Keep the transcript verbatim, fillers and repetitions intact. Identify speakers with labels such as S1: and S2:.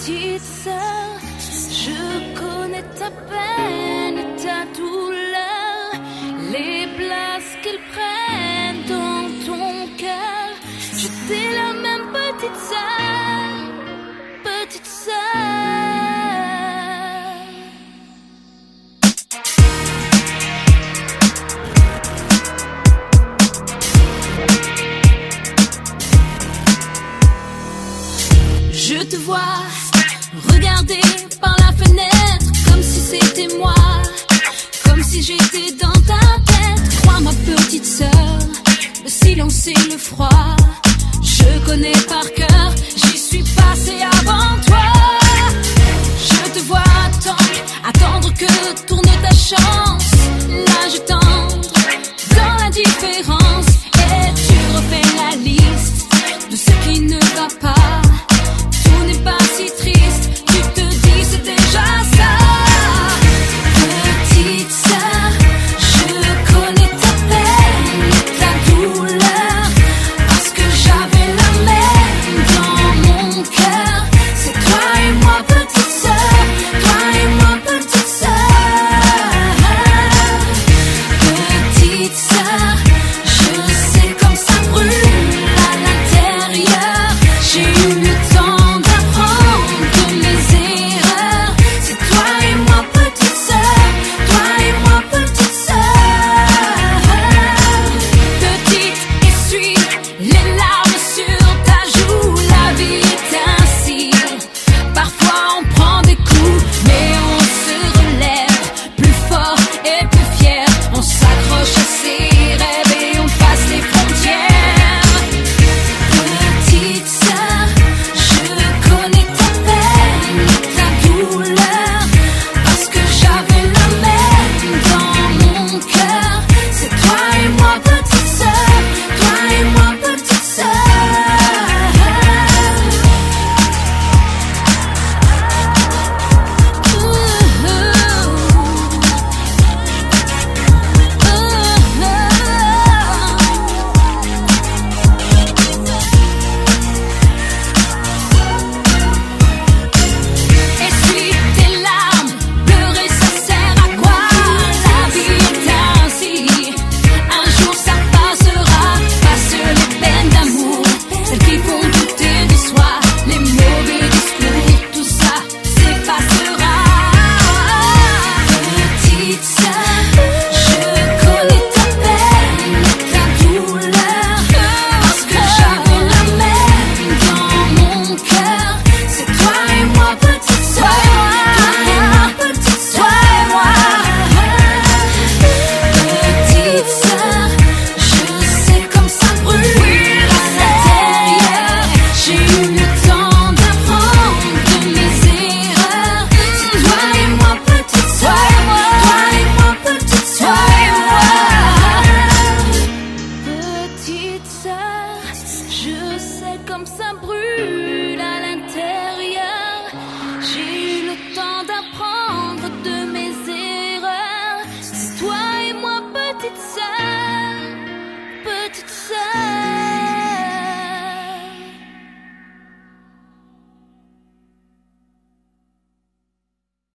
S1: petite sœur, je connais ta peine et ta douleur, les places qu'ils prennent dans ton cœur. J'étais la même petite sœur, petite sœur. Je te vois regarder par la fenêtre comme si c'était moi, comme si j'étais dans ta tête. Crois ma petite sœur, le silence et le froid, je connais par cœur, j'y